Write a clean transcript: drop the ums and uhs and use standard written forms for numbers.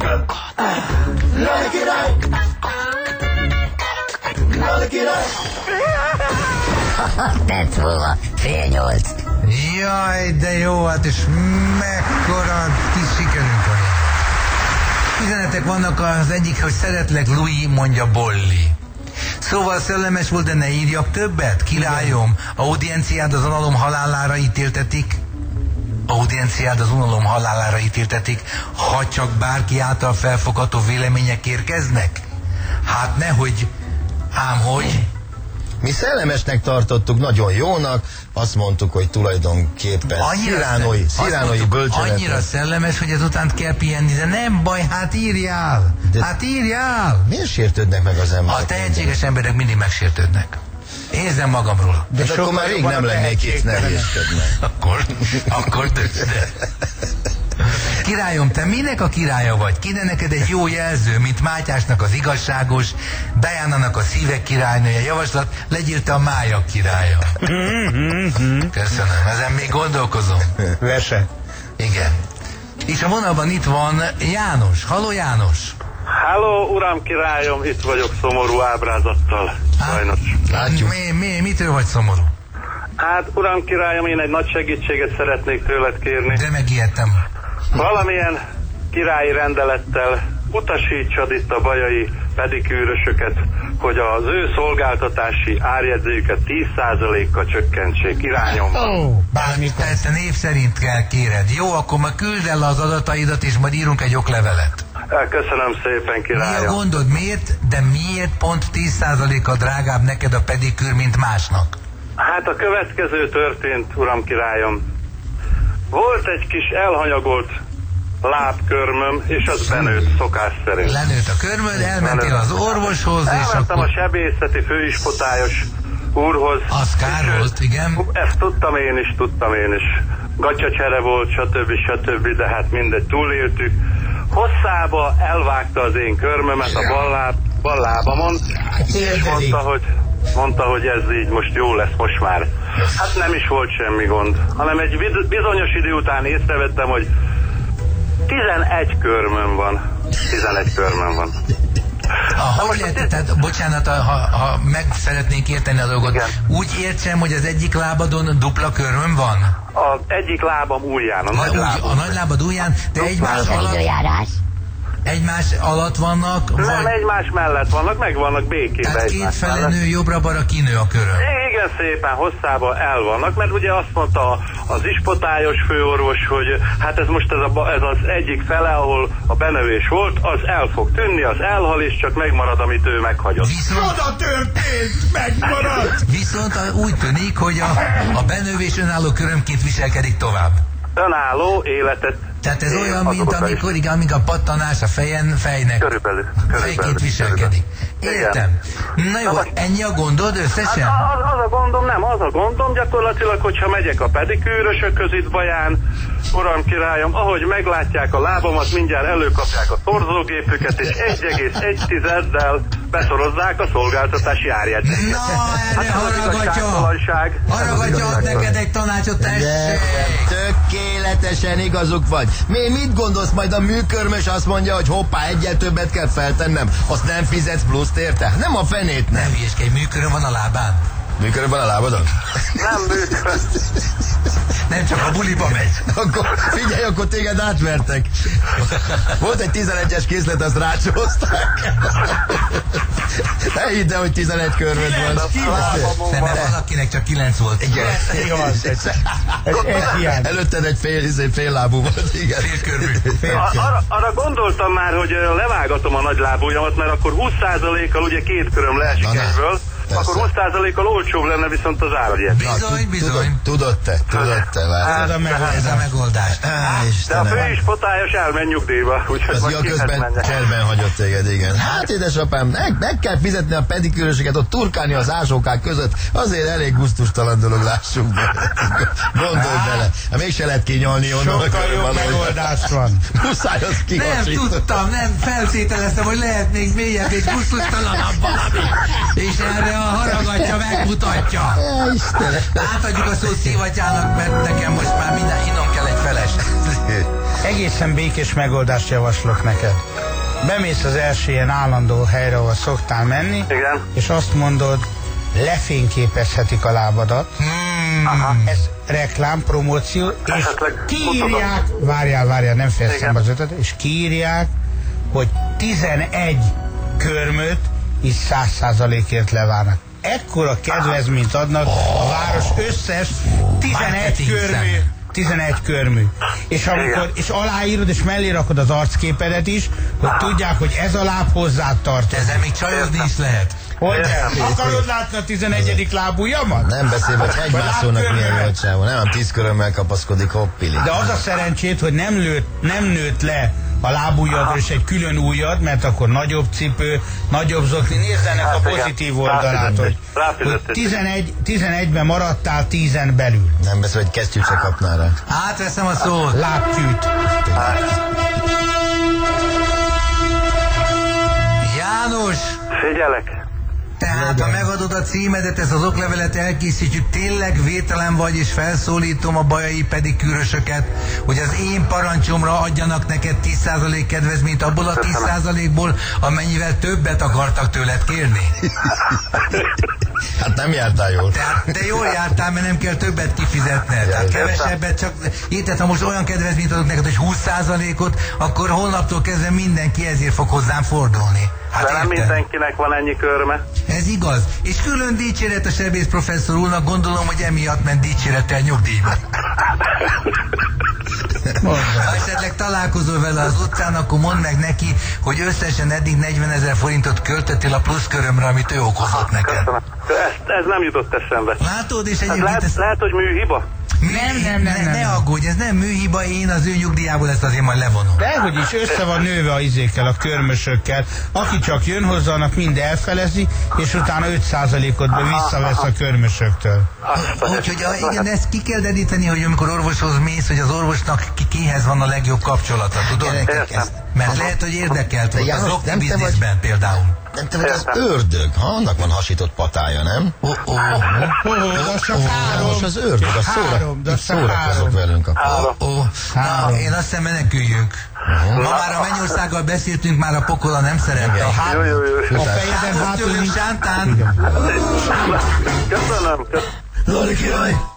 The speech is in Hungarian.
Lale király! Lale király! Perc múlva, 7:30. Jaj, de jó, hát és mekkora kis sikerünk van. Üzenetek vannak, az egyik, hogy szeretlek, Louis, mondja Bolli. Szóval szellemes volt, de ne írjak többet? Királyom, audienciád az unalom halálára ítéltetik. Audienciád az unalom halálára ítéltetik, ha csak bárki által felfogható vélemények érkeznek? Hát nehogy, ám hogy... Mi szellemesnek tartottuk, nagyon jónak, azt mondtuk, hogy tulajdonképpen sziránói bölcseletet. Annyira szellemes, hogy ezután kell pihenni, de nem baj, hát írjál! Hát írjál! Miért sértődnek meg az emberek? A tehetséges emberek mindig megsértődnek. Érzem magamról. De akkor már rég nem lennék itt, nehézkednek. Akkor de. Királyom, te minek a királya vagy? Kéne neked egy jó jelző, mint Mátyásnak az igazságos, Diánának a szívek királynője. Javaslat, legyél te a májak királya. Köszönöm, ezen még gondolkozom. Verse. Igen. És a vonalban itt van János. Halló, János. Halló, uram királyom, itt vagyok szomorú ábrázattal. Sajnos. Látjuk. Mitől vagy szomorú? Hát, uram királyom, én egy nagy segítséget szeretnék tőled kérni. De megijedtem. Valamilyen királyi rendelettel utasítsad itt a bajai pedikűrösöket, hogy az ő szolgáltatási árjegyzőjüket 10%-kal csökkentsék irányomban. Bármikor. Te név szerint kell kéred. Jó, akkor ma küld el az adataidat, és majd írunk egy oklevelet. Köszönöm szépen, királyom. Mi a gondod? Miért pont 10%-kal drágább neked a pedikűr, mint másnak? Hát a következő történt, uram királyom. Volt egy kis elhanyagolt lábkörmöm, és az benőtt szokás szerint. Lenőtt a körmöd, elmentél az orvoshoz, és elmentem akkor... a sebészeti főispotályos úrhoz. Az kár volt, igen. Ezt tudtam én is. Gacsacsere volt, stb. De hát mindegy, túléltük. Hosszába elvágta az én körmömet a bal lábamon, és mondta, hogy ez így most jó lesz most már. Hát nem is volt semmi gond, hanem egy bizonyos idő után észrevettem, hogy 11 körmöm van. 11 körmöm van. Hogy lehet, tehát, bocsánat, ha meg szeretnénk érteni a dolgot, igen. Úgy értsem, hogy az egyik lábadon dupla körmöm van? Az egyik lábam ujján, a nagy lábad ujján, de egymás alatt vannak? Nem, vagy... egymás mellett vannak, meg vannak békében. Tehát két fele nő, jobbra-balra kinő a köröm. Igen, szépen hosszába el vannak, mert ugye azt mondta az ispotályos főorvos, hogy hát ez most ez az egyik fele, ahol a benövés volt, az el fog tűnni, az elhal, és csak megmarad, amit ő meghagyott. Oda történt, megmarad! Viszont úgy tűnik, hogy a benövés önálló körömként viselkedik tovább. Önálló életet. Tehát ez olyan, mint amikor a pattanás a fejnek körülbelül fejként viselkedik. Értem. Na jó, ennyi a gondod összesen? Az a gondom, nem, az a gondom gyakorlatilag, hogyha megyek a pedikűrösökhöz itt Baján, uram királyom, ahogy meglátják a lábamat, mindjárt előkapják a szorzógépüket, és 1,1-del beszorozzák a szolgáltatási árjegyzéket. Na, erre haragatja neked egy tanácsot, tessék! Tökéletesen igazuk vagy. Mit gondolsz, majd a műkörmös azt mondja, hogy hoppá, egyel többet kell feltennem, azt nem fizetsz pluszt érte? Nem a fenét, nem. Nem hülyeskedj, műköröm van a lábán? Műköröm van a lábadon? Nem műköröm. Nem csak a buliba megy. Akkor figyelj, akkor téged átvertek. Volt egy 11-es készlet, azt rácsózták. Ne hidd el, hogy 11 körmöd van. Nem, mert valakinek csak 9 volt. Igen. Előtted egy fél lábú volt, igen. Félkörmű. Arra gondoltam már, hogy levágatom a nagy lábújamat, mert akkor 20%-kal ugye két köröm leesik egyből. Akkor 20%-kal olcsóbb lenne viszont az árjegyzés. Bizony. Tudod te. Ez a megoldás. De a főispotályos elmen nyugdíjba, úgyhogy az közben cserben hagyott téged, igen. Hát édesapám, meg kell fizetni a pedikűrösöket, ott turkálni az ásókák között, azért elég gusztustalan dolog, lássuk be. Gondolj bele, mégse lehet kinyolni onnan. Sokkal jobb megoldás van. Muszáj azt kihasítani. Nem tudtam, nem feltételeztem, hogy lehet még mélyebb és gusztustalanabb valami. És erre a haragatja megmutatja. Istenem. Átadjuk a szót Szivatyának, mert nekem most már minden innom kell egy feles. Egészen békés megoldást javaslok neked. Bemész az első ilyen állandó helyre, ahol szoktál menni, Igen. és azt mondod, lefényképezhetik a lábadat. Aha. Ez reklám, promóció, és Esetleg kiírják, várjál, nem fejeztem az ötöt, és kiírják, hogy 11 körmöt is 100%-ért levárnak. Ekkora kedvezményt adnak a város összes 11 körmű. És aláírod, és mellé rakod az arcképedet is, hogy tudják, hogy ez a láb hozzád tartozik. Ezzel még csajozni is lehet. Hogy akarod látni a 11. lábujjamat? Nem beszélve, hogy hegymászónak milyen jó csávó. Nem, 10 körömmel kapaszkodik, hoppili. De az a szerencsét, hogy nem nőtt le a lábujjadra és egy külön ujjad, mert akkor nagyobb cipő, nagyobb zokni. Nézd ennek a pozitív oldalát, hogy 11-ben maradtál 10-en belül. Nem beszél, hogy kesztyűt se kapnál rá. Átveszem a szót. Lábtyűt. János! Figyelek. Tehát, ha megadod a címedet, ezt az oklevelet elkészítjük, tényleg vételen vagy, és felszólítom a bajai pedikűrösöket, hogy az én parancsomra adjanak neked 10% kedvezményt abból a 10%-ból, amennyivel többet akartak tőled kérni. Hát nem jártál jól. Tehát te jól jártál, mert nem kell többet kifizetned. Tehát kevesebbet, csak érted, ha most olyan kedvezményt adok neked, hogy 20%-ot, akkor holnaptól kezdve mindenki ezért fog hozzám fordulni. Hát De nem mindenkinek van ennyi körme. Ez igaz. És külön dicséret a sebész professzor úrnak, gondolom, hogy emiatt ment dicsérettel nyugdíjba. Ha esetleg találkozol vele az utcán, akkor mondd meg neki, hogy összesen eddig 40 000 forintot költöttél a pluszkörömre, amit ő okozott neked. Köszönöm. Ez nem jutott eszembe. Látod, és Hát egyébként lehet, hogy műhiba? Nem. Ne aggódj, ez nem műhiba, én az ő nyugdíjából ezt azért majd levonom. Dehogy is, össze van nőve a izékkel, a körmösökkel. Aki csak jön hozzá, annak mind elfelezi, és utána 5%-ot visszavesz a körmösöktől. Úgyhogy igen, ezt ki kell dedíteni, hogy amikor orvoshoz mész, hogy az orvosnak kihez van a legjobb kapcsolata, tudod? Mert lehet, hogy érdekelt volt az okni bizniszben például. Nem te vagy az ördög, ha annak van hasított patája, nem? Az csak három. Most az ördög, a szórakozok velünk. Na, én azt hiszem, meneküljünk. Ma már a Mennyországgal beszéltünk, már a pokola nem szerette. A fejeden hátul Sántán. Köszönöm. Lori király!